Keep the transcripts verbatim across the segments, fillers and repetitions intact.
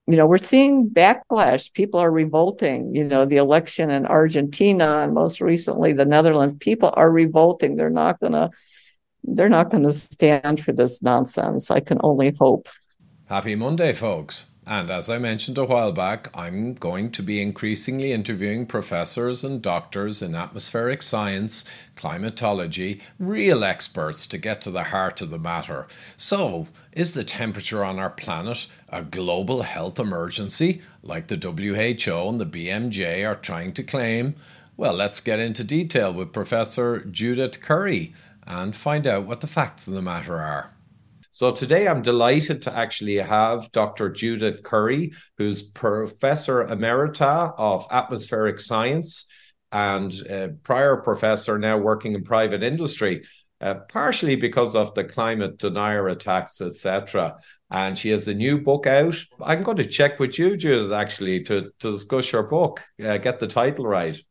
you know, we're seeing backlash. People are revolting. You know, the election in Argentina and most recently the Netherlands, people are revolting. They're not going to they're not going to stand for this nonsense. I can only hope. Happy Monday, folks. And as I mentioned a while back, I'm going to be increasingly interviewing professors and doctors in atmospheric science, climatology, real experts to get to the heart of the matter. So, is the temperature on our planet a global health emergency, like the W H O and the B M J are trying to claim? Well, let's get into detail with Professor Judith Curry and find out what the facts of the matter are. So today I'm delighted to actually have Doctor Judith Curry, who's Professor Emerita of Atmospheric Science and uh, prior professor now working in private industry, uh, partially because of the climate denier attacks, et cetera. And she has a new book out. I'm going to check with you, Judith, actually, to, to discuss your book, uh, get the title right.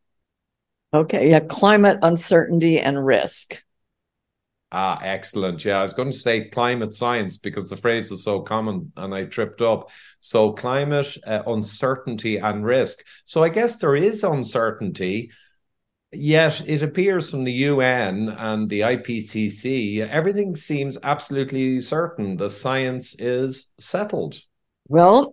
Okay, yeah, Climate Uncertainty and Risk. Ah, excellent. Yeah, I was going to say climate science because the phrase is so common and I tripped up. So climate uh, uncertainty and risk. So I guess there is uncertainty, yet it appears from the U N and the I P C C, everything seems absolutely certain. The science is settled. Well,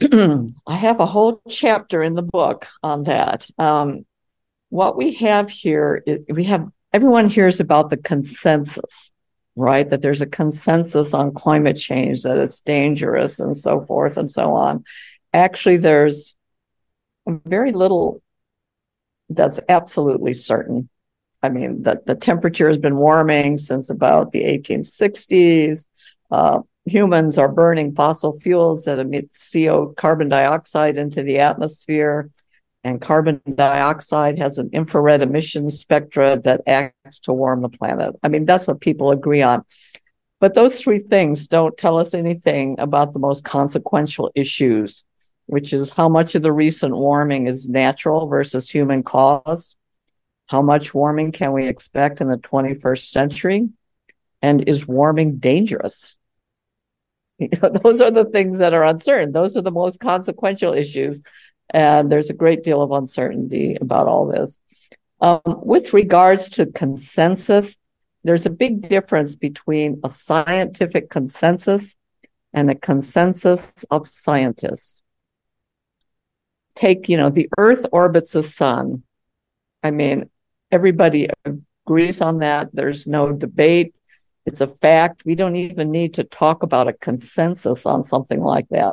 I have a whole chapter in the book on that. Um, what we have here, is, we have everyone hears about the consensus, right? That there's a consensus on climate change, that it's dangerous and so forth and so on. Actually, there's very little that's absolutely certain. I mean, the, the temperature has been warming since about the eighteen sixties. Uh, humans are burning fossil fuels that emit C O, carbon dioxide, into the atmosphere. And carbon dioxide has an infrared emission spectra that acts to warm the planet. I mean, that's what people agree on. But those three things don't tell us anything about the most consequential issues, which is how much of the recent warming is natural versus human caused. How much warming can we expect in the twenty-first century? And is warming dangerous? You know, those are the things that are uncertain. Those are the most consequential issues. And there's a great deal of uncertainty about all this. Um, with regards to consensus, there's a big difference between a scientific consensus and a consensus of scientists. Take, you know, the Earth orbits the sun. I mean, everybody agrees on that. There's no debate. It's a fact. We don't even need to talk about a consensus on something like that.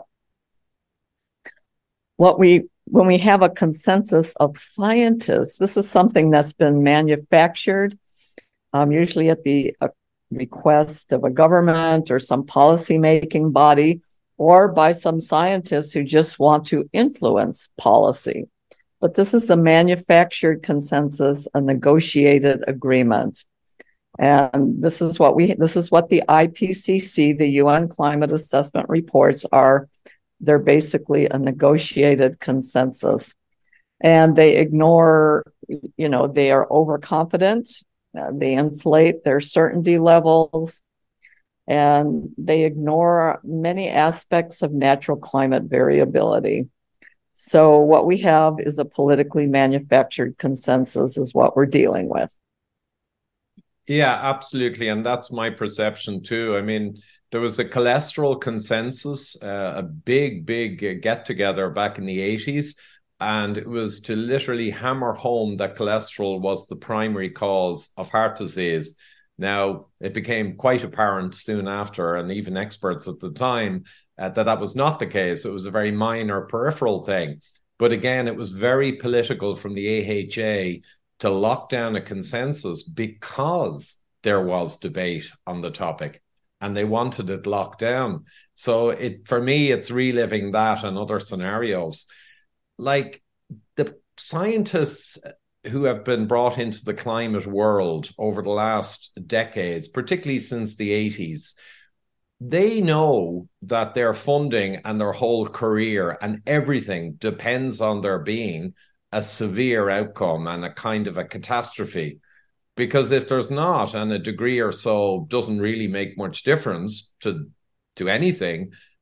What we, when we have a consensus of scientists, this is something that's been manufactured, um, usually at the uh, request of a government or some policy-making body, or by some scientists who just want to influence policy. But this is a manufactured consensus, a negotiated agreement. And this is what we, this is what the I P C C, the U N Climate Assessment Reports, are. They're basically a negotiated consensus. And they ignore, you know, they are overconfident. Uh, they inflate their certainty levels. And they ignore many aspects of natural climate variability. So what we have is a politically manufactured consensus is what we're dealing with. Yeah, absolutely. And that's my perception too. I mean, there was a cholesterol consensus, uh, a big, big uh, get together back in the eighties. And it was to literally hammer home that cholesterol was the primary cause of heart disease. Now, it became quite apparent soon after, and even experts at the time, uh, that that was not the case. It was a very minor peripheral thing. But again, it was very political from the A H A to lock down a consensus because there was debate on the topic and they wanted it locked down. So it, for me, it's reliving that and other scenarios. Like the scientists who have been brought into the climate world over the last decades, particularly since the eighties, they know that their funding and their whole career and everything depends on there being a severe outcome and a kind of a catastrophe. Because if there's not, and a degree or so doesn't really make much difference to, to anything,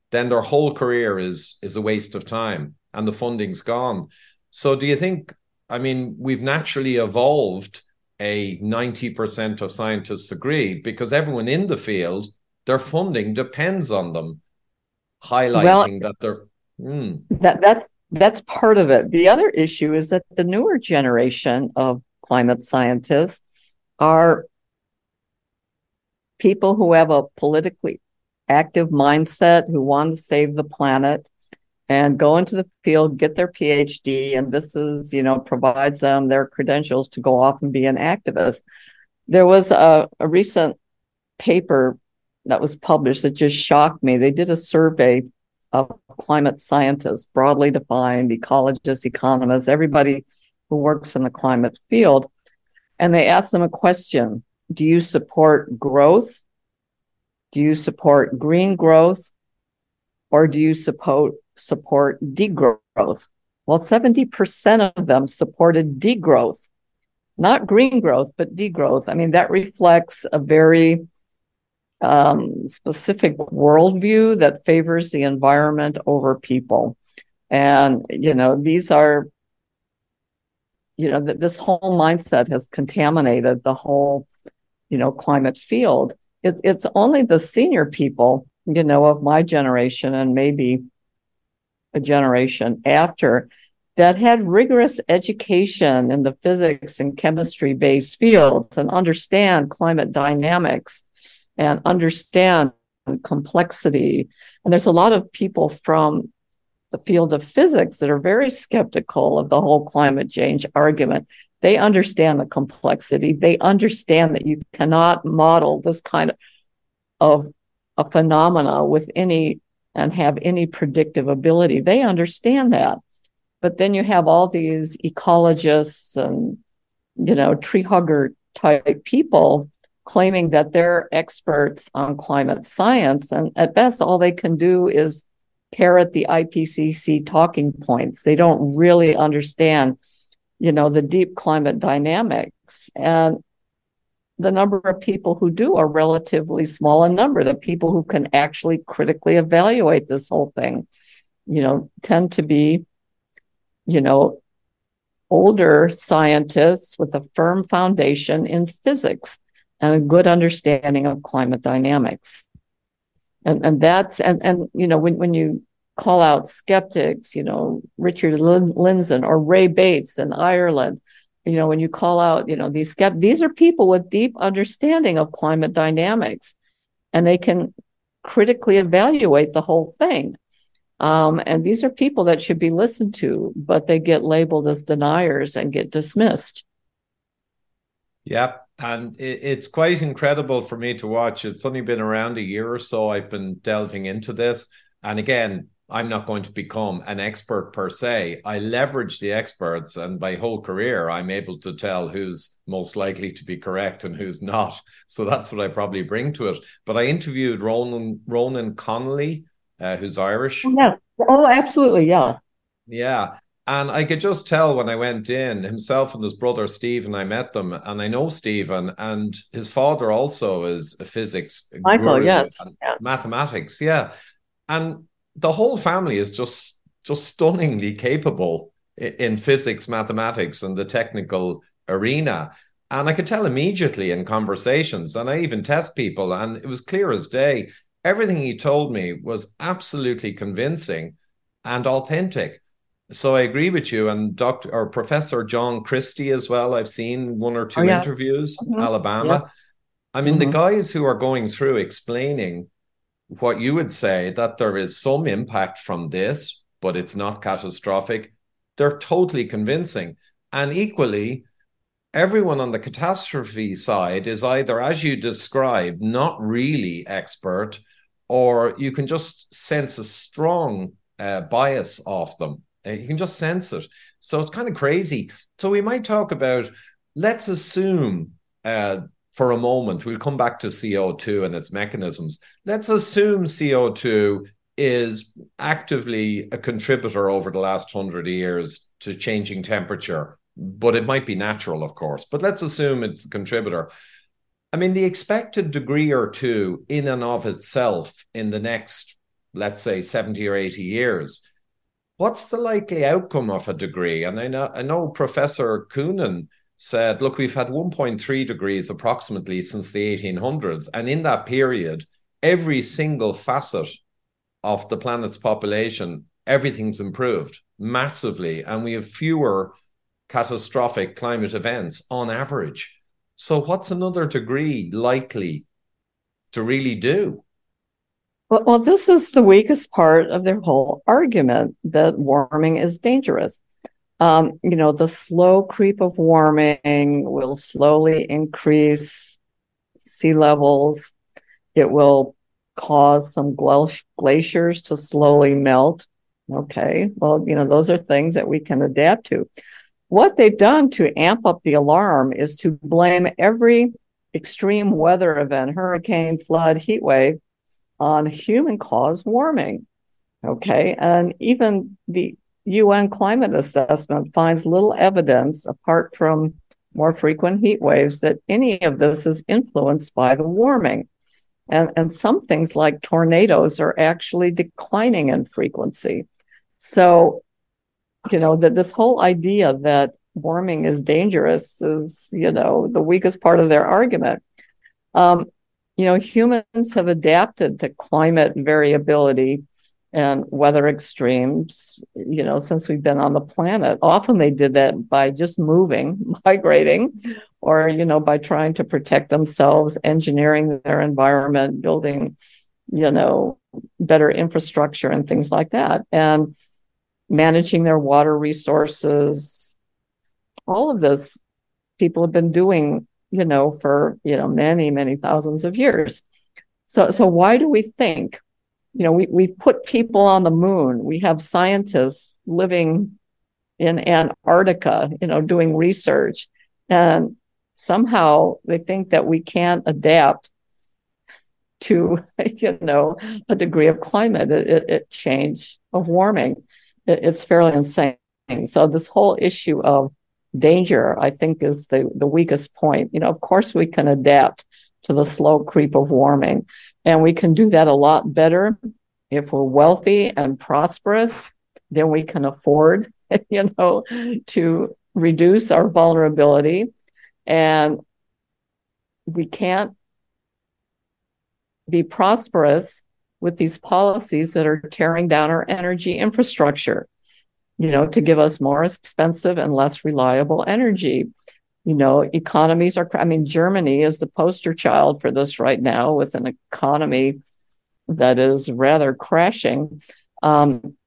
then their whole career is is a waste of time and the funding's gone. So do you think, I mean, we've naturally evolved a ninety percent of scientists agree because everyone in the field, their funding depends on them, Well, highlighting that they're, hmm. that that's that's part of it. The other issue is that the newer generation of climate scientists are people who have a politically active mindset, who want to save the planet and go into the field, get their PhD, and this is, you know, provides them their credentials to go off and be an activist. There was a, a recent paper that was published that just shocked me. They did a survey of climate scientists, broadly defined, ecologists, economists, everybody who works in the climate field. And they asked them a question: do you support growth? Do you support green growth? Or do you support support degrowth? Well, seventy percent of them supported degrowth, not green growth, but degrowth. I mean, that reflects a very um, specific worldview that favors the environment over people. And, you know, these are, you know, th- this whole mindset has contaminated the whole, you know, climate field. It, it's only the senior people, you know, of my generation and maybe a generation after that had rigorous education in the physics and chemistry based fields and understand climate dynamics and understand complexity. And there's a lot of people from the field of physics that are very skeptical of the whole climate change argument. They understand the complexity. They understand that you cannot model this kind of, of a phenomena with any and have any predictive ability. They understand that. But then you have all these ecologists and, you know, tree hugger type people claiming that they're experts on climate science. And at best, all they can do is parrot the I P C C talking points. They don't really understand, you know, the deep climate dynamics. And the number of people who do are relatively small in number. The people who can actually critically evaluate this whole thing, you know, tend to be, you know, older scientists with a firm foundation in physics and a good understanding of climate dynamics. And and that's, and, and you know, when, when you call out skeptics, you know, Richard Lindzen or Ray Bates in Ireland, you know, when you call out, you know, these skept- these are people with deep understanding of climate dynamics, and they can critically evaluate the whole thing. Um, and these are people that should be listened to, but they get labeled as deniers and get dismissed. Yep. And it, it's quite incredible for me to watch. It's only been around a year or so I've been delving into this. And again, I'm not going to become an expert per se. I leverage the experts, and my whole career, I'm able to tell who's most likely to be correct and who's not. So that's what I probably bring to it. But I interviewed Ronan, Ronan Connolly, uh, who's Irish. Oh, yeah. Oh, absolutely. Yeah. Yeah. And I could just tell when I went in, himself and his brother Stephen, I met them, and I know Stephen, and his father also is a physics Michael, guru yes. and Yeah. mathematics. Yeah. And the whole family is just just stunningly capable in physics, mathematics, and the technical arena. And I could tell immediately in conversations, and I even test people, and it was clear as day. Everything he told me was absolutely convincing and authentic. So I agree with you. And Doctor or Professor John Christie as well. I've seen one or Oh, two yeah. interviews, Mm-hmm. Yeah. Alabama. I mean, the Mm-hmm. guys who are going through explaining what you would say that there is some impact from this, but it's not catastrophic, they're totally convincing. And equally, everyone on the catastrophe side is either, as you described, not really expert, or you can just sense a strong uh, bias off them. Uh, You can just sense it. So it's kind of crazy. So we might talk about, let's assume uh, for a moment, we'll come back to C O two and its mechanisms. Let's assume C O two is actively a contributor over the last hundred years to changing temperature, but it might be natural, of course. But let's assume it's a contributor. I mean, the expected degree or two in and of itself in the next let's say, seventy or eighty years. What's the likely outcome of a degree? And I know, I know Professor Coonan said, look, we've had one point three degrees approximately since the eighteen hundreds. And in that period, every single facet of the planet's population, everything's improved massively. And we have fewer catastrophic climate events on average. So what's another degree likely to really do? Well, well, this is the weakest part of their whole argument that warming is dangerous. Um, you know, the slow creep of warming will slowly increase sea levels. It will cause some glaciers to slowly melt. Okay, well, you know, those are things that we can adapt to. What they've done to amp up the alarm is to blame every extreme weather event, hurricane, flood, heat wave, on human-caused warming, okay? And even the U N climate assessment finds little evidence, apart from more frequent heat waves, that any of this is influenced by the warming. And, and some things like tornadoes are actually declining in frequency. So, you know, that this whole idea that warming is dangerous is, you know, the weakest part of their argument. Um, You know, humans have adapted to climate variability and weather extremes, you know, since we've been on the planet. Often they did that by just moving, migrating, or, you know, by trying to protect themselves, engineering their environment, building, you know, better infrastructure and things like that, and managing their water resources. All of this people have been doing, you know, for, you know, many, many thousands of years. So, so why do we think, you know, we, we've put people on the moon. We have scientists living in Antarctica, you know, doing research, and somehow they think that we can't adapt to, you know, a degree of climate it, it change of warming. It, it's fairly insane. So this whole issue of danger, I think, is the, the weakest point. You know, of course, we can adapt to the slow creep of warming, and we can do that a lot better if we're wealthy and prosperous. Then we can afford, you know, to reduce our vulnerability, and we can't be prosperous with these policies that are tearing down our energy infrastructure, you know, to give us more expensive and less reliable energy. You know, economies are, I mean, Germany is the poster child for this right now, with an economy that is rather crashing. Um,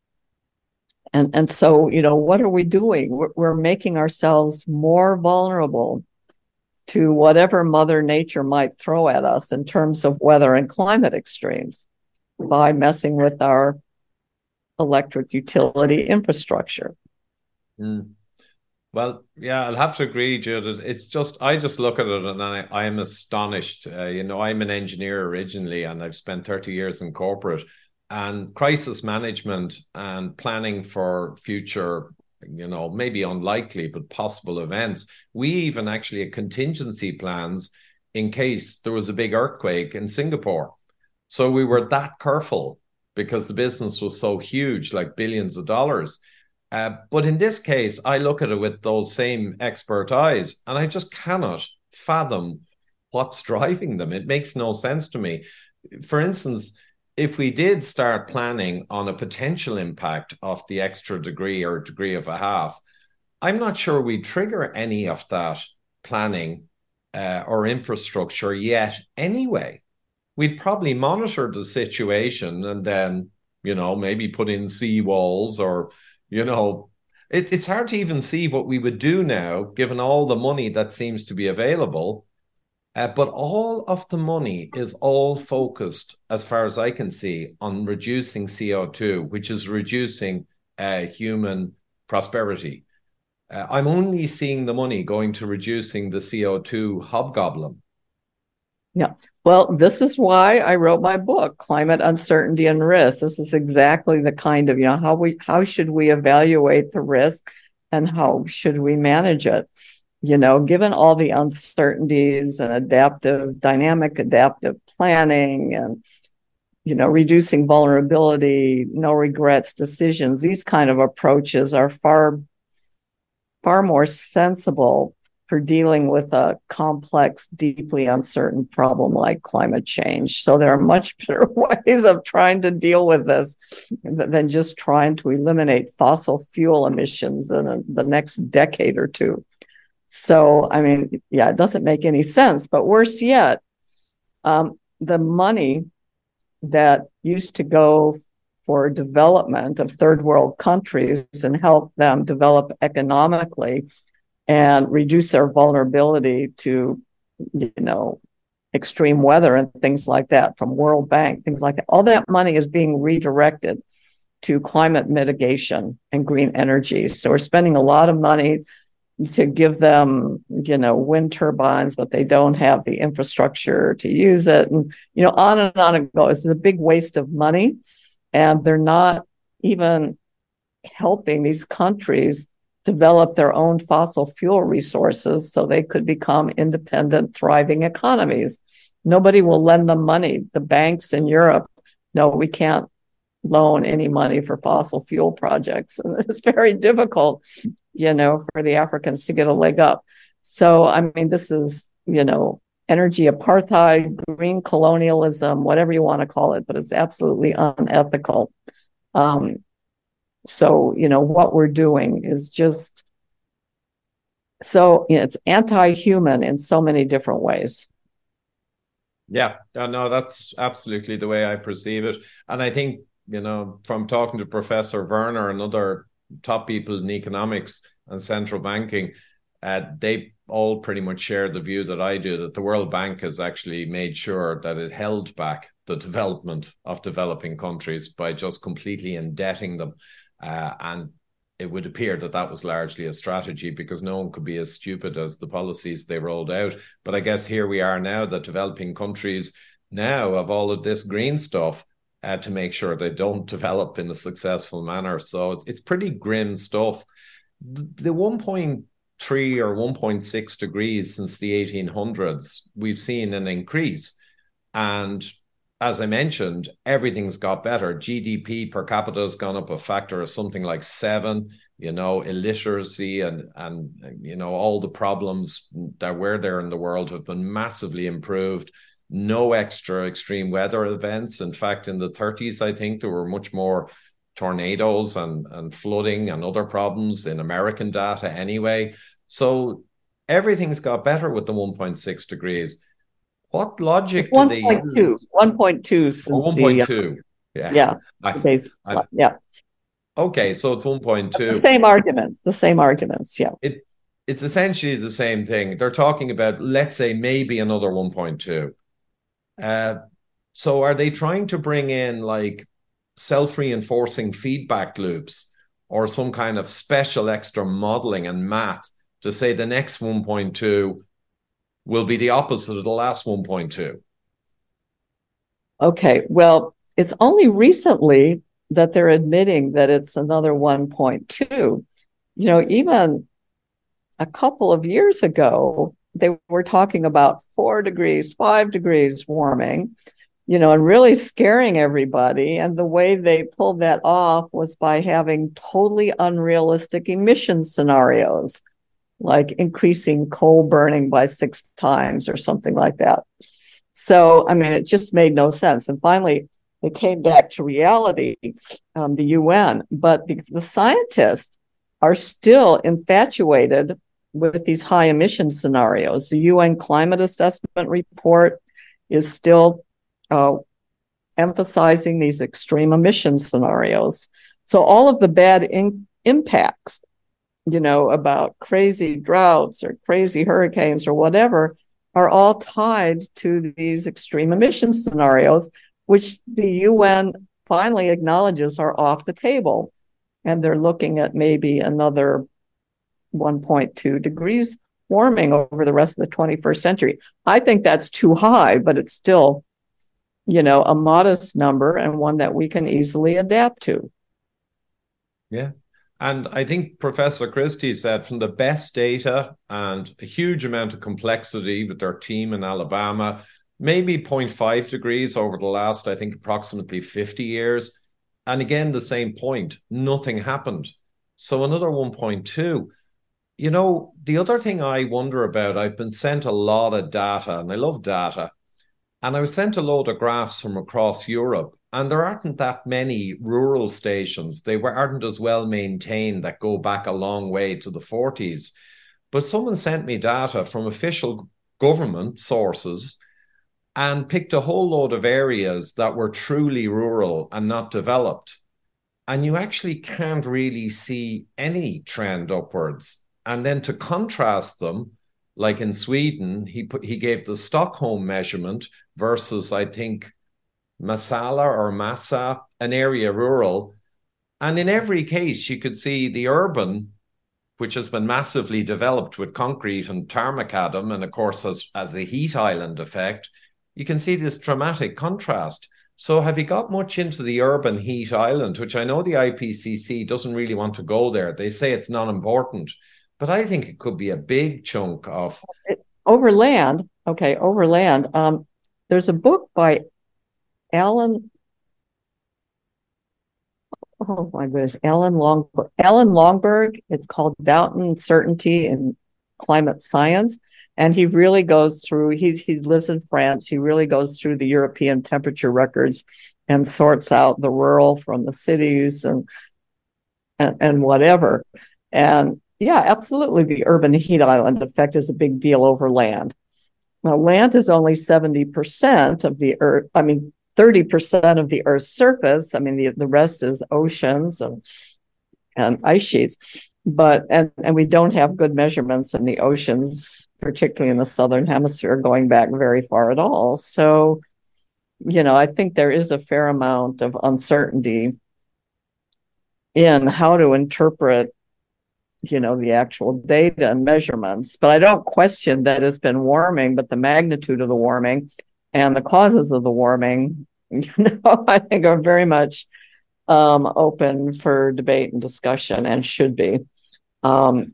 and, and so, you know, what are we doing? We're, we're making ourselves more vulnerable to whatever Mother Nature might throw at us in terms of weather and climate extremes by messing with our electric utility infrastructure. Mm. Well, yeah, I'll have to agree, Judith. It's just, I just look at it and I, I am astonished. Uh, you know, I'm an engineer originally, and I've spent thirty years in corporate, and crisis management and planning for future, you know, maybe unlikely, but possible events. We even actually had contingency plans in case there was a big earthquake in Singapore. So we were that careful because the business was so huge, like billions of dollars. Uh, but in this case, I look at it with those same expert eyes, and I just cannot fathom what's driving them. It makes no sense to me. For instance, if we did start planning on a potential impact of the extra degree or degree of a half, I'm not sure we trigger any of that planning uh, or infrastructure yet anyway. We'd probably monitor the situation and then, you know, maybe put in seawalls or, you know, it, it's hard to even see what we would do now, given all the money that seems to be available. Uh, but all of the money is all focused, as far as I can see, on reducing C O two, which is reducing uh, human prosperity. Uh, I'm only seeing the money going to reducing the C O two hobgoblin. Yeah. Well, this is why I wrote my book, Climate Uncertainty and Risk. This is exactly the kind of, you know, how we how should we evaluate the risk and how should we manage it? You know, given all the uncertainties and adaptive, dynamic adaptive planning and, you know, reducing vulnerability, no regrets decisions, these kind of approaches are far, far more sensible for dealing with a complex, deeply uncertain problem like climate change. So there are much better ways of trying to deal with this than just trying to eliminate fossil fuel emissions in a, the next decade or two. So, I mean, yeah, it doesn't make any sense. But worse yet, um, the money that used to go for development of third world countries and help them develop economically and reduce their vulnerability to, you know, extreme weather and things like that from World Bank, things like that. All that money is being redirected to climate mitigation and green energy. So we're spending a lot of money to give them, you know, wind turbines, but they don't have the infrastructure to use it. And, you know, on and on it goes. It's a big waste of money. And they're not even helping these countries develop their own fossil fuel resources so they could become independent, thriving economies. Nobody will lend them money. The banks in Europe, no, we can't loan any money for fossil fuel projects. And it's very difficult, you know, for the Africans to get a leg up. So, I mean, this is, you know, energy apartheid, green colonialism, whatever you want to call it, but it's absolutely unethical. Um, So, you know, what we're doing is just, so you know, it's anti-human in so many different ways. Yeah, no, that's absolutely the way I perceive it. And I think, you know, from talking to Professor Werner and other top people in economics and central banking, uh, they all pretty much share the view that I do, that the World Bank has actually made sure that it held back the development of developing countries by just completely indebting them. Uh, and it would appear that that was largely a strategy because no one could be as stupid as the policies they rolled out. But I guess here we are now, that developing countries now have all of this green stuff uh, to make sure they don't develop in a successful manner. So it's, it's pretty grim stuff. The one point three or one point six degrees since the eighteen hundreds, we've seen an increase. And as I mentioned, everything's got better. G D P per capita has gone up a factor of something like seven. You know, illiteracy and, and you know, all the problems that were there in the world have been massively improved. No extra extreme weather events. In fact, in the thirties, I think there were much more tornadoes and, and flooding and other problems in American data anyway. So everything's got better with the one point six degrees. What logic do they use? one point two since oh, one point two. The, uh, yeah. Yeah. I, I, yeah. Okay, so it's one point two. The same arguments, the same arguments, yeah. It It's essentially the same thing. They're talking about, let's say, maybe another one point two. Uh, so are they trying to bring in like self-reinforcing feedback loops or some kind of special extra modeling and math to say the next one point two will be the opposite of the last one point two? Okay, well, it's only recently that they're admitting that it's another one point two. You know, even a couple of years ago, they were talking about four degrees, five degrees warming, you know, and really scaring everybody. And the way they pulled that off was by having totally unrealistic emission scenarios, like increasing coal burning by six times or something like that. So, I mean, it just made no sense. And finally, they came back to reality, um, the U N. But the, the scientists are still infatuated with these high emission scenarios. The U N Climate Assessment Report is still uh, emphasizing these extreme emission scenarios. So all of the bad in- impacts, you know, about crazy droughts or crazy hurricanes or whatever, are all tied to these extreme emission scenarios, which the U N finally acknowledges are off the table. And they're looking at maybe another one point two degrees warming over the rest of the twenty-first century. I think that's too high, but it's still, you know, a modest number and one that we can easily adapt to. Yeah. And I think Professor Christie said from the best data and a huge amount of complexity with their team in Alabama, maybe zero point five degrees over the last, I think, approximately fifty years. And again, the same point, nothing happened. So another one point two. You know, the other thing I wonder about, I've been sent a lot of data, and I love data. And I was sent a load of graphs from across Europe, and there aren't that many rural stations. They aren't as well maintained that go back a long way to the forties. But someone sent me data from official government sources and picked a whole load of areas that were truly rural and not developed. And you actually can't really see any trend upwards. And then to contrast them, like in Sweden, he put, he gave the Stockholm measurement versus, I think, Masala or Massa, an area rural. And in every case, you could see the urban, which has been massively developed with concrete and tarmac macadam, and of course has, has the heat island effect. You can see this dramatic contrast. So have you got much into the urban heat island, which I know the I P C C doesn't really want to go there. They say it's not important, but I think it could be a big chunk of... Over land, okay, over land. Um, there's a book by Alan, oh my goodness, Alan Long, Alan Longberg. It's called Doubt and Uncertainty in Climate Science. And he really goes through, he's, he lives in France. He really goes through the European temperature records and sorts out the rural from the cities and, and, and whatever. And yeah, absolutely. The urban heat island effect is a big deal over land. Now, land is only seventy percent of the earth. I mean, thirty percent of the Earth's surface. I mean, the, the rest is oceans and, and ice sheets. But, and, and we don't have good measurements in the oceans, particularly in the Southern Hemisphere, going back very far at all. So, you know, I think there is a fair amount of uncertainty in how to interpret, you know, the actual data and measurements. But I don't question that it's been warming, but the magnitude of the warming and the causes of the warming, you know, I think are very much um, open for debate and discussion, and should be. Um,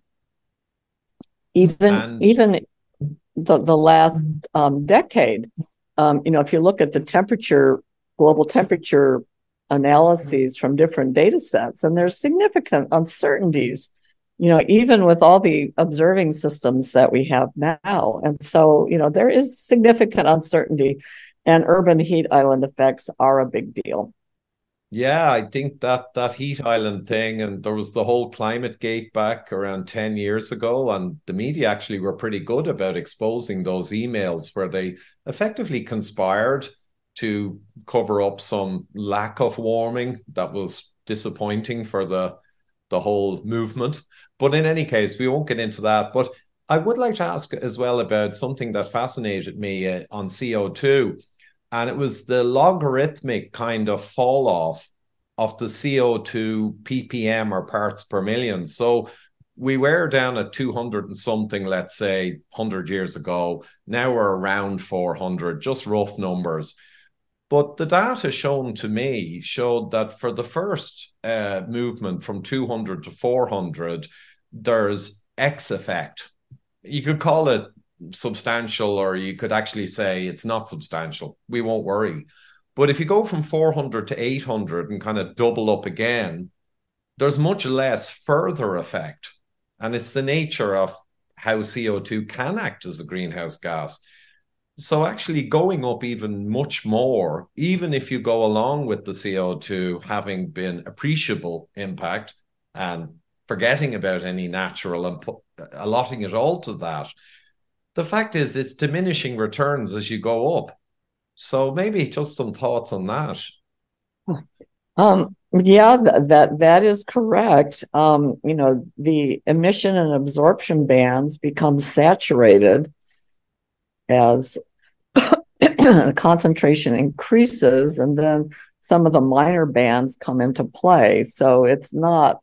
even and... even the, the last um, decade, um, you know, if you look at the temperature, global temperature analyses from different data sets, and there's significant uncertainties, you know, even with all the observing systems that we have now. And so, you know, there is significant uncertainty, and urban heat island effects are a big deal. Yeah, I think that that heat island thing, and there was the whole climate gate back around ten years ago, and the media actually were pretty good about exposing those emails where they effectively conspired to cover up some lack of warming that was disappointing for the the whole movement. But in any case, we won't get into that. But I would like to ask as well about something that fascinated me uh, on C O two. And it was the logarithmic kind of fall off of the C O two P P M, or parts per million. So we were down at two hundred and something, let's say, one hundred years ago. Now we're around four hundred, just rough numbers. But the data shown to me showed that for the first uh, movement from two hundred to four hundred, there's X effect. You could call it substantial, or you could actually say it's not substantial. We won't worry. But if you go from four hundred to eight hundred and kind of double up again, there's much less further effect. And it's the nature of how C O two can act as a greenhouse gas. So actually going up even much more, even if you go along with the C O two having been appreciable impact and forgetting about any natural and put, allotting it all to that, the fact is it's diminishing returns as you go up. So maybe just some thoughts on that. Um, yeah, th- that that is correct. Um, you know, the emission and absorption bands become saturated as the concentration increases, and then some of the minor bands come into play. So it's not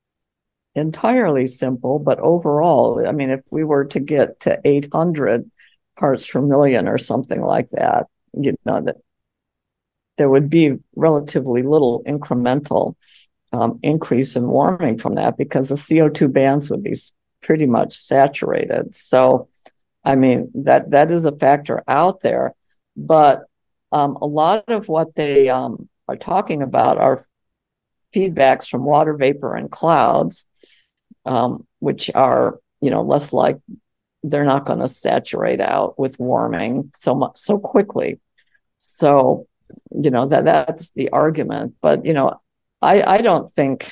entirely simple, but overall, I mean, if we were to get to eight hundred parts per million or something like that, you know, that there would be relatively little incremental um, increase in warming from that, because the C O two bands would be pretty much saturated. So, I mean, that that is a factor out there. But um, a lot of what they um, are talking about are feedbacks from water vapor and clouds, um, which are, you know, less like they're not going to saturate out with warming so much so quickly. So, you know, that that's the argument. But, you know, I, I don't think.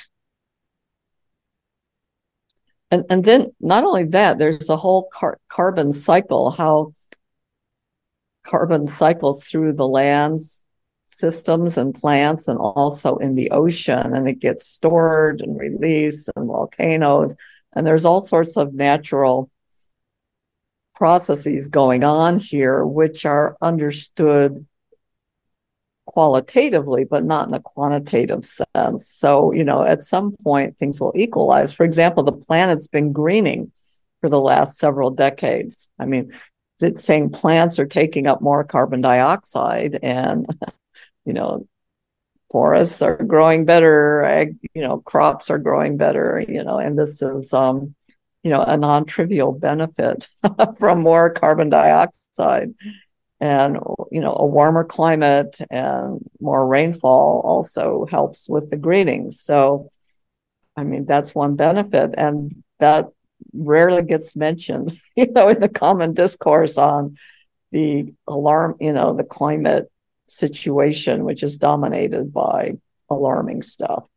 And, and then not only that, there's a whole car- carbon cycle, how carbon cycles through the lands systems and plants and also in the ocean, and it gets stored and released and volcanoes. And there's all sorts of natural processes going on here, which are understood qualitatively, but not in a quantitative sense. So, you know, at some point, things will equalize. For example, the planet's been greening for the last several decades. I mean, it's saying plants are taking up more carbon dioxide, and, you know, forests are growing better, ag, you know, crops are growing better, you know, and this is, um, you know, a non-trivial benefit from more carbon dioxide. And, you know, a warmer climate and more rainfall also helps with the greening. So, I mean, that's one benefit. And that rarely gets mentioned, you know, in the common discourse on the alarm, you know, the climate situation, which is dominated by alarming stuff.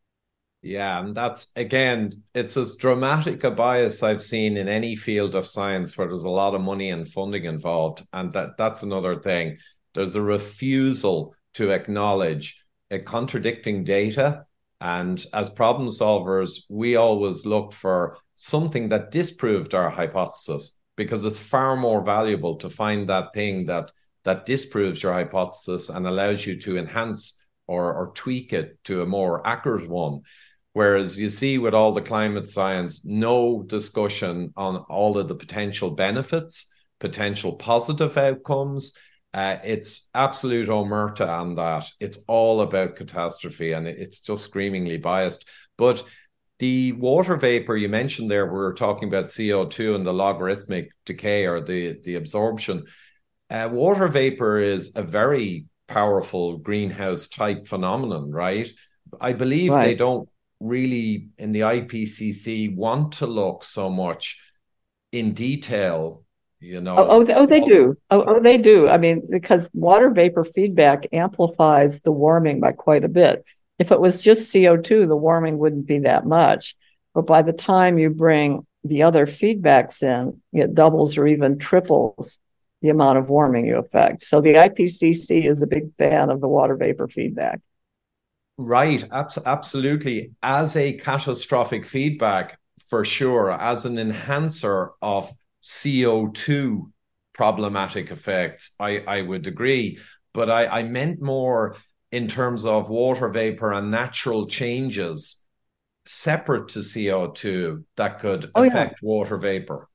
Yeah, and that's again, it's as dramatic a bias I've seen in any field of science where there's a lot of money and funding involved. And that that's another thing. There's a refusal to acknowledge a contradicting data. And as problem solvers, we always looked for something that disproved our hypothesis, because it's far more valuable to find that thing that that disproves your hypothesis and allows you to enhance or, or tweak it to a more accurate one. Whereas you see with all the climate science, no discussion on all of the potential benefits, potential positive outcomes. Uh, it's absolute omerta on that. It's all about catastrophe, and it's just screamingly biased. But the water vapor you mentioned there, we were talking about C O two and the logarithmic decay or the, the absorption. Uh, water vapor is a very powerful greenhouse type phenomenon, right? I believe they Right. don't really in the I P C C want to look so much in detail, you Oh, know. oh, oh, they do. Oh, oh, they do. I mean, because water vapor feedback amplifies the warming by quite a bit. If it was just C O two, the warming wouldn't be that much. But by the time you bring the other feedbacks in, it doubles or even triples the amount of warming you affect. So the I P C C is a big fan of the water vapor feedback. Right, abs- absolutely. As a catastrophic feedback, for sure, as an enhancer of C O two problematic effects, I, I would agree. But I, I meant more in terms of water vapor and natural changes separate to C O two that could Oh, yeah. affect water vapor.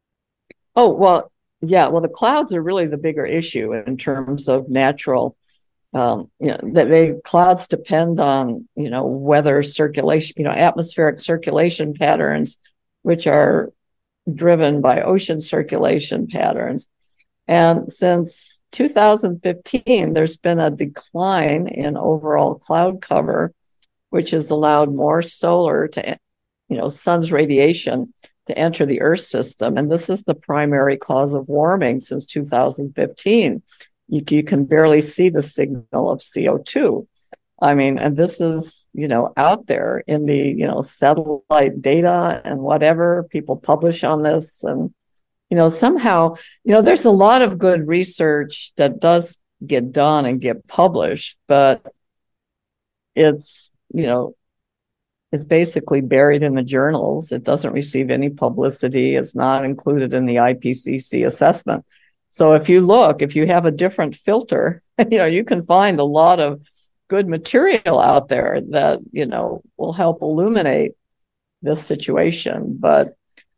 Oh, well, yeah. Well, the clouds are really the bigger issue in terms of natural. Um, you know, that they clouds depend on, you know, weather circulation, you know, atmospheric circulation patterns, which are driven by ocean circulation patterns. And since two thousand fifteen, there's been a decline in overall cloud cover, which has allowed more solar to, you know, sun's radiation to enter the Earth system. And this is the primary cause of warming since two thousand fifteen. You, you can barely see the signal of C O two. I mean, and this is, you know, out there in the, you know, satellite data and whatever people publish on this. And, you know, somehow, you know, there's a lot of good research that does get done and get published, but it's, you know, it's basically buried in the journals. It doesn't receive any publicity. It's not included in the I P C C assessment. So if you look, if you have a different filter, you know, you can find a lot of good material out there that, you know, will help illuminate this situation. But,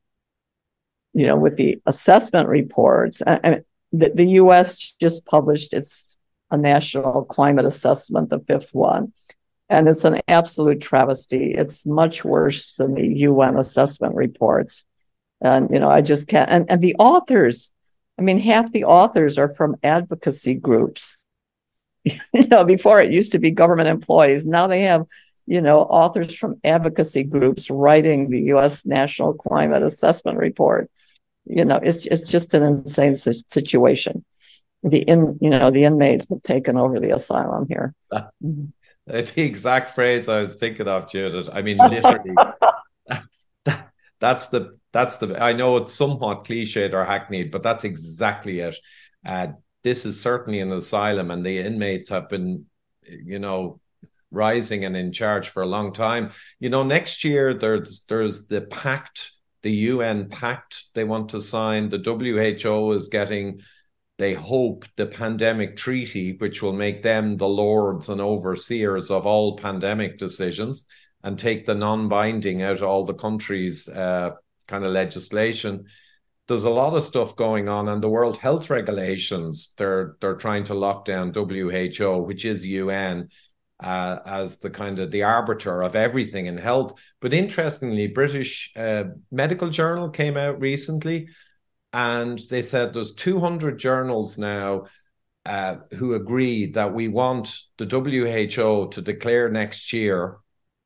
you know, with the assessment reports, I mean, the, the U S just published its a national climate assessment, the fifth one. And it's an absolute travesty. It's much worse than the U N assessment reports. And, you know, I just can't. And, and the authors, I mean, half the authors are from advocacy groups. You know, before it used to be government employees. Now they have, you know, authors from advocacy groups writing the U S National Climate Assessment Report. You know, it's it's just an insane situation. The in you know the inmates have taken over the asylum here. The exact phrase I was thinking of, Judith. I mean, literally, that, that's the that's the. I know it's somewhat cliched or hackneyed, but that's exactly it. Uh, this is certainly an asylum, and the inmates have been, you know, rising and in charge for a long time. You know, next year there's there's the pact, the U N pact they want to sign. The W H O is getting, they hope, the pandemic treaty, which will make them the lords and overseers of all pandemic decisions and take the non-binding out of all the countries' uh, kind of legislation. There's a lot of stuff going on, and the World Health Regulations, they're they're trying to lock down W H O, which is U N, uh, as the kind of the arbiter of everything in health. But interestingly, British uh, Medical Journal came out recently, and they said there's two hundred journals now uh, who agree that we want the W H O to declare next year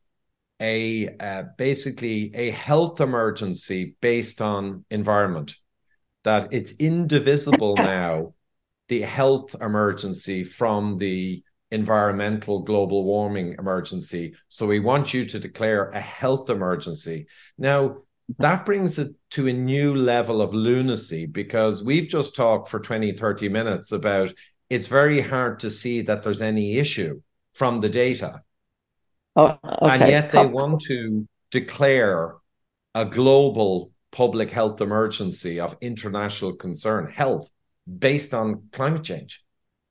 a uh, basically a health emergency based on environment, that it's indivisible now, the health emergency from the environmental global warming emergency. So we want you to declare a health emergency. Now, that brings it to a new level of lunacy, because we've just talked for twenty, thirty minutes about it's very hard to see that there's any issue from the data. Oh, okay. And yet they want to declare a global public health emergency of international concern, health, based on climate change.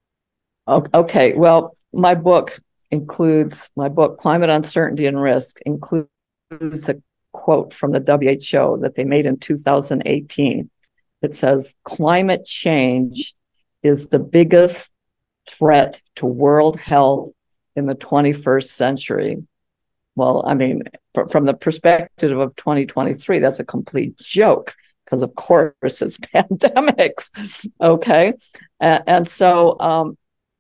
Okay. Well, my book includes, my book, Climate Uncertainty and Risk, includes a quote from the W H O that they made in two thousand eighteen. It says, climate change is the biggest threat to world health in the twenty-first century. Well, I mean, from the perspective of twenty twenty-three, that's a complete joke, because of course it's pandemics. Okay. And, and so um,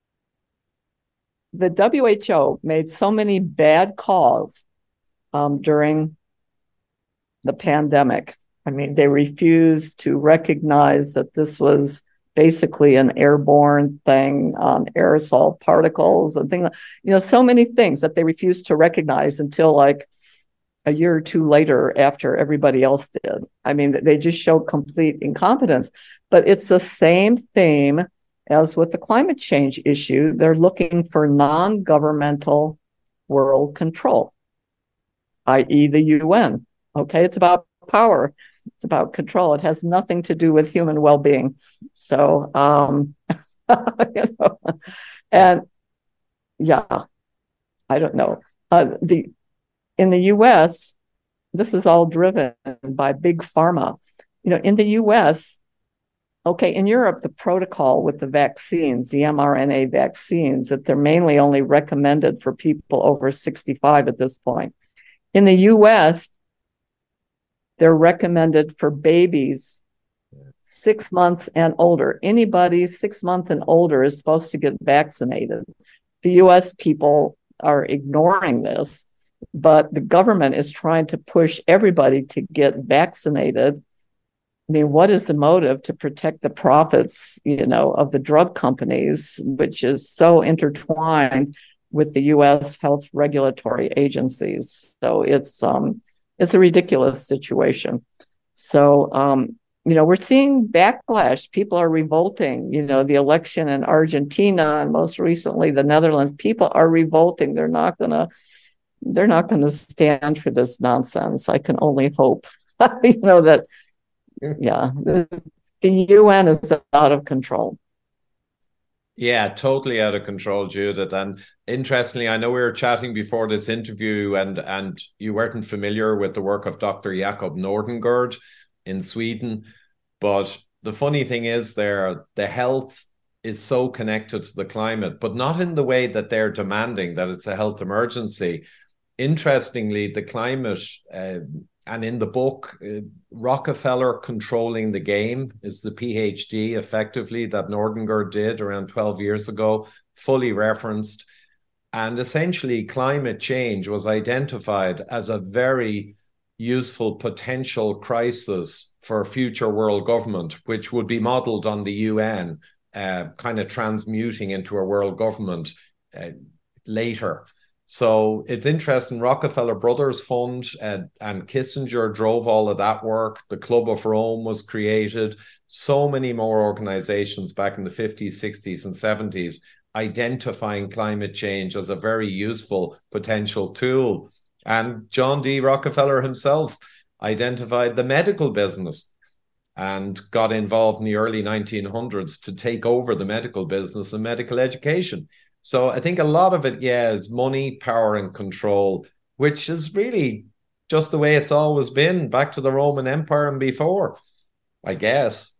the W H O made so many bad calls um, during the pandemic. I mean, they refused to recognize that this was basically an airborne thing on aerosol particles and things, you know, so many things that they refused to recognize until like a year or two later after everybody else did. I mean, they just show complete incompetence. But it's the same theme as with the climate change issue. They're looking for non-governmental world control, that is the U N. Okay, it's about power. It's about control. It has nothing to do with human well-being. So, um, you know, and yeah, I don't know. Uh, the in the U S, this is all driven by big pharma. You know, in the U S, okay, in Europe, the protocol with the vaccines, the mRNA vaccines, that they're mainly only recommended for people over sixty-five at this point. In the U S, they're recommended for babies six months and older. Anybody six months and older is supposed to get vaccinated. The U S people are ignoring this, but the government is trying to push everybody to get vaccinated. I mean, what is the motive? To protect the profits, you know, of the drug companies, which is so intertwined with the U S health regulatory agencies. So it's um it's a ridiculous situation. So um, you know, we're seeing backlash. People are revolting. You know, the election in Argentina and most recently the Netherlands, people are revolting. They're not gonna they're not gonna stand for this nonsense. I can only hope, you know, that yeah, the, the U N is out of control. Yeah, totally out of control, Judith. And interestingly, I know we were chatting before this interview, and and you weren't familiar with the work of Doctor Jakob Nordengård in Sweden. But the funny thing is, there, the health is so connected to the climate, but not in the way that they're demanding that it's a health emergency. Interestingly, the climate uh, and in the book, uh, Rockefeller Controlling the Game is the PhD effectively that Nordengard did around twelve years ago, fully referenced. And essentially, climate change was identified as a very useful potential crisis for future world government, which would be modeled on the U N, uh, kind of transmuting into a world government uh, later. So it's interesting. Rockefeller Brothers Fund uh, and Kissinger drove all of that work. The Club of Rome was created. So many more organizations back in the fifties, sixties, and seventies identifying climate change as a very useful potential tool. And John D. Rockefeller himself identified the medical business and got involved in the early nineteen hundreds to take over the medical business and medical education. So I think a lot of it, yeah, is money, power, and control, which is really just the way it's always been, back to the Roman Empire and before, I guess.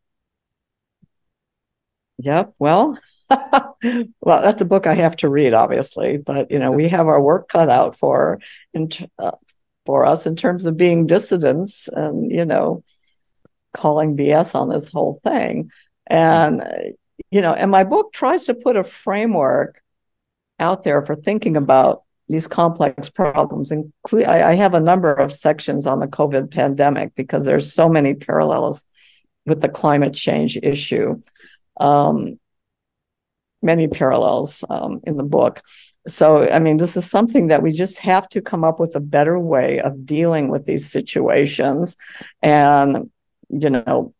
Yep. Well, well, that's a book I have to read, obviously, but you know, we have our work cut out for in, uh, for us in terms of being dissidents and, you know, calling B S on this whole thing. And, mm-hmm. you know, and my book tries to put a framework out there for thinking about these complex problems. Include, I, I have a number of sections on the COVID pandemic because there's so many parallels with the climate change issue. Um, many parallels um, in the book. So, I mean, this is something that we just have to come up with a better way of dealing with these situations. And, you know,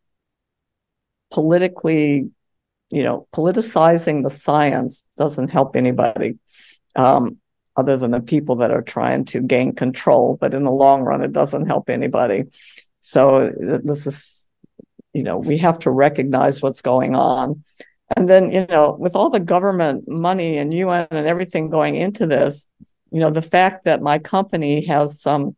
politically, you know, politicizing the science doesn't help anybody um, other than the people that are trying to gain control. But in the long run, it doesn't help anybody. So this is, you know, we have to recognize what's going on. And then, you know, with all the government money and U N and everything going into this, you know, the fact that my company has some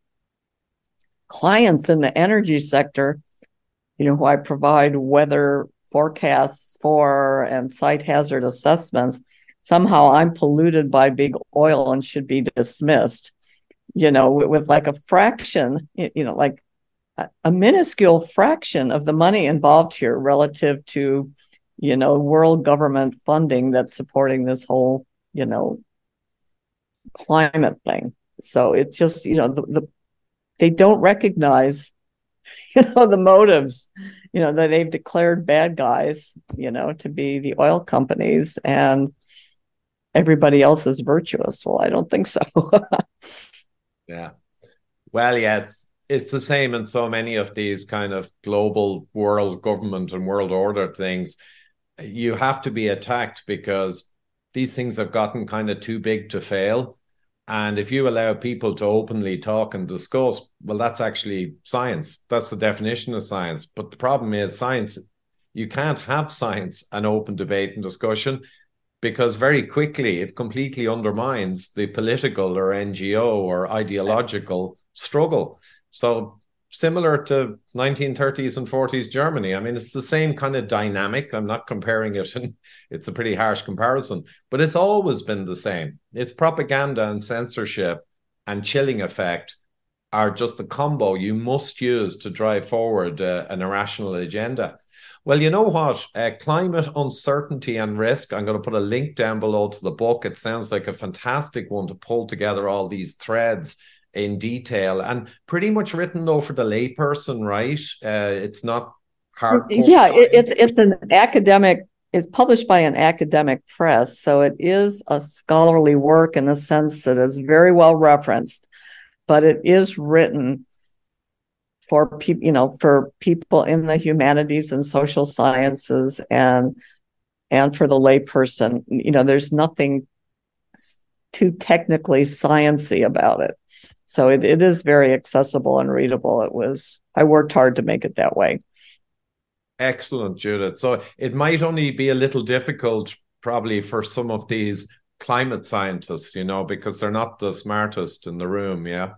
clients in the energy sector, you know, who I provide weather forecasts for and site hazard assessments, somehow I'm polluted by big oil and should be dismissed, you know, with, with like a fraction, you know, like a minuscule fraction of the money involved here relative to, you know, world government funding that's supporting this whole, you know, climate thing. So it's just, you know, the, the they don't recognize, you know, the motives, you know, that they've declared bad guys, you know, to be the oil companies and everybody else is virtuous. Well, I don't think so. Yeah. Well, yes. It's the same in so many of these kind of global world government and world order things. You have to be attacked because these things have gotten kind of too big to fail. And if you allow people to openly talk and discuss, well, that's actually science. That's the definition of science. But the problem is science, you can't have science and open debate and discussion because very quickly it completely undermines the political or N G O or ideological struggle. So similar to nineteen thirties and forties Germany. I mean, it's the same kind of dynamic. I'm not comparing it, and it's a pretty harsh comparison, but it's always been the same. It's propaganda and censorship and chilling effect are just the combo you must use to drive forward uh, an irrational agenda. Well, you know what? Uh, climate uncertainty and risk. I'm going to put a link down below to the book. It sounds like a fantastic one to pull together all these threads in detail and pretty much written though for the layperson, right? Uh, it's not hard. Yeah, it, it's it's an academic. It's published by an academic press, so it is a scholarly work in the sense that it's very well referenced, but it is written for people, you know, for people in the humanities and social sciences, and and for the layperson. You know, there's nothing too technically sciencey about it. So it, it is very accessible and readable. It was, I worked hard to make it that way. Excellent, Judith. So it might only be a little difficult probably for some of these climate scientists, you know, because they're not the smartest in the room. Yeah.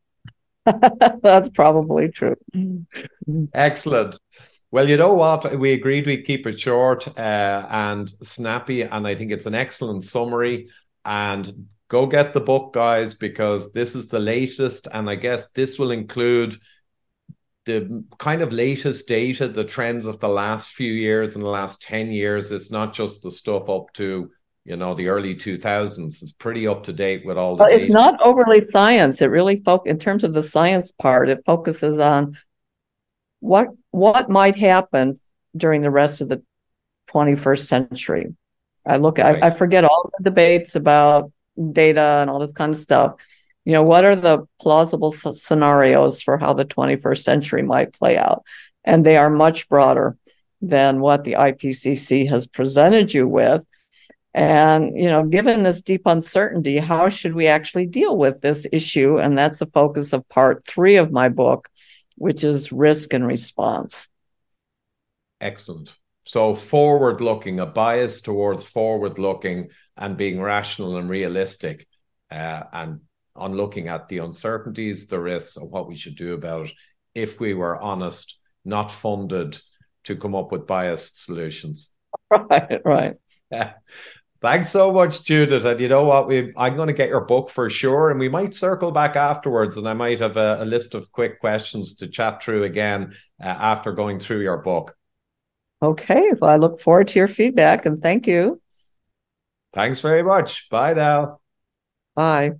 That's probably true. Excellent. Well, you know what? We agreed we'd keep it short uh, and snappy. And I think it's an excellent summary. And go get the book, guys, because this is the latest. And I guess this will include the kind of latest data, the trends of the last few years and the last ten years. It's not just the stuff up to, you know, the early two thousands. It's pretty up to date with all the Well, data. it's not overly science. It really foc in terms of the science part, it focuses on what what might happen during the rest of the twenty-first century. I look, right. I, I forget all the debates about data and all this kind of stuff. You know, what are the plausible scenarios for how the twenty-first century might play out? And they are much broader than what the I P C C has presented you with. And, you know, given this deep uncertainty, how should we actually deal with this issue? And that's the focus of part three of my book, which is risk and response. Excellent. So forward-looking, a bias towards forward-looking and being rational and realistic, uh, and on looking at the uncertainties, the risks, and what we should do about it if we were honest, not funded to come up with biased solutions. Right, right. Yeah. Thanks so much, Judith. And you know what? We I'm going to get your book for sure, and we might circle back afterwards, and I might have a, a list of quick questions to chat through again uh, after going through your book. Okay. Well, I look forward to your feedback, and thank you. Thanks very much. Bye now. Bye.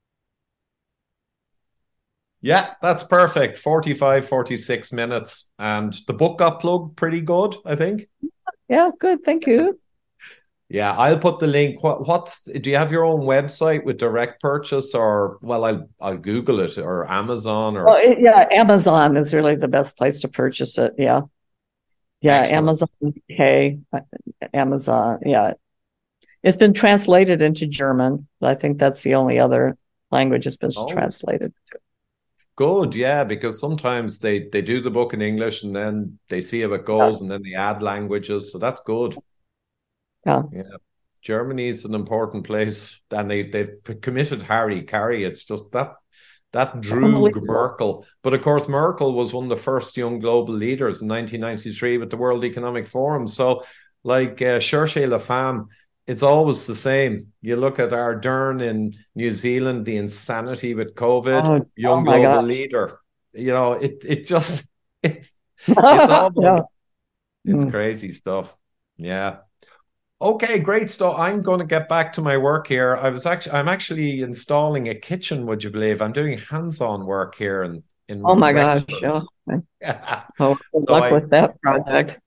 Yeah, that's perfect. forty-five, forty-six minutes. And the book got plugged pretty good, I think. Yeah, good. Thank you. Yeah, I'll put the link. What, what's do you have your own website with direct purchase, or well, I'll I'll Google it, or Amazon, or oh, it, yeah, Amazon is really the best place to purchase it. Yeah, yeah, Excellent. Amazon U K, Amazon. Yeah, it's been translated into German, but I think that's the only other language it's been oh. translated to. Good, yeah, because sometimes they they do the book in English and then they see how it goes, yeah. and then they add languages, so that's good. Yeah. Yeah. Germany is an important place, and they they've committed Harry Carey. It's just that that drew Merkel. But of course, Merkel was one of the first young global leaders in nineteen ninety-three with the World Economic Forum. So, like uh, Cherchez la femme, it's always the same. You look at Ardern in New Zealand, the insanity with COVID, oh, young oh global God. leader. You know, it it just it's it's all yeah. it's mm. crazy stuff. Yeah. Okay, great stuff. I'm going to get back to my work here. I was actually, I'm actually installing a kitchen. Would you believe? I'm doing hands-on work here in in. Oh my Rexford. gosh! Sure. Yeah. Oh, good so luck I, with that project.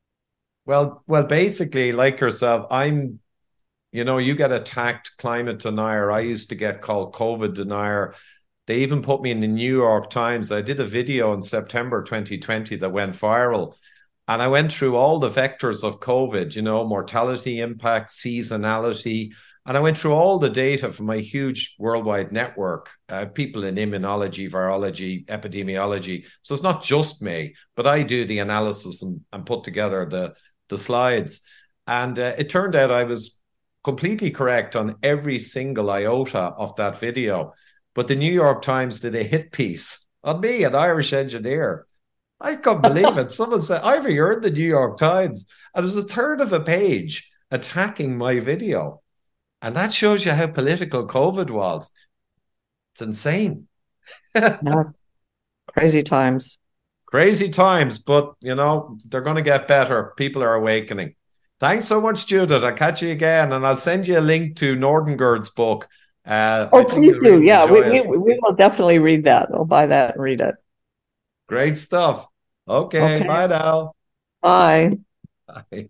Well, well, basically, like yourself, I'm. You know, you get attacked climate denier. I used to get called COVID denier. They even put me in the New York Times. I did a video in September twenty twenty that went viral. And I went through all the vectors of COVID, you know, mortality impact, seasonality. And I went through all the data from my huge worldwide network, uh, people in immunology, virology, epidemiology. So it's not just me, but I do the analysis and, and put together the, the slides. And uh, it turned out I was completely correct on every single iota of that video. But the New York Times did a hit piece on me, an Irish engineer. I can't believe it. Someone said, Ivor, you're in the New York Times. And there's a third of a page attacking my video. And that shows you how political COVID was. It's insane. No, crazy times. Crazy times, but, you know, they're going to get better. People are awakening. Thanks so much, Judith. I'll catch you again. And I'll send you a link to Nordengerd's book. Uh, oh, please do. Really yeah, we, we, we will definitely read that. We'll buy that and read it. Great stuff. Okay, okay. Bye now. Bye. Bye.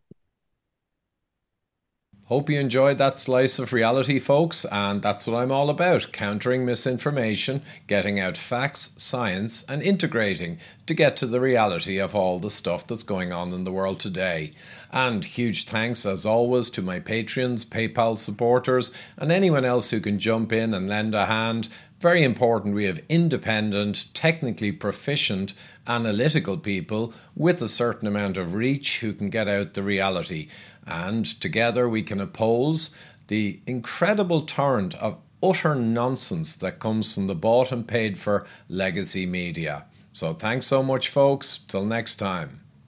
Hope you enjoyed that slice of reality, folks, and that's what I'm all about, countering misinformation, getting out facts, science, and integrating to get to the reality of all the stuff that's going on in the world today. And huge thanks, as always, to my Patreons, PayPal supporters, and anyone else who can jump in and lend a hand. Very important, we have independent, technically proficient, analytical people with a certain amount of reach who can get out the reality. And together we can oppose the incredible torrent of utter nonsense that comes from the bought and paid for legacy media. So thanks so much, folks. Till next time.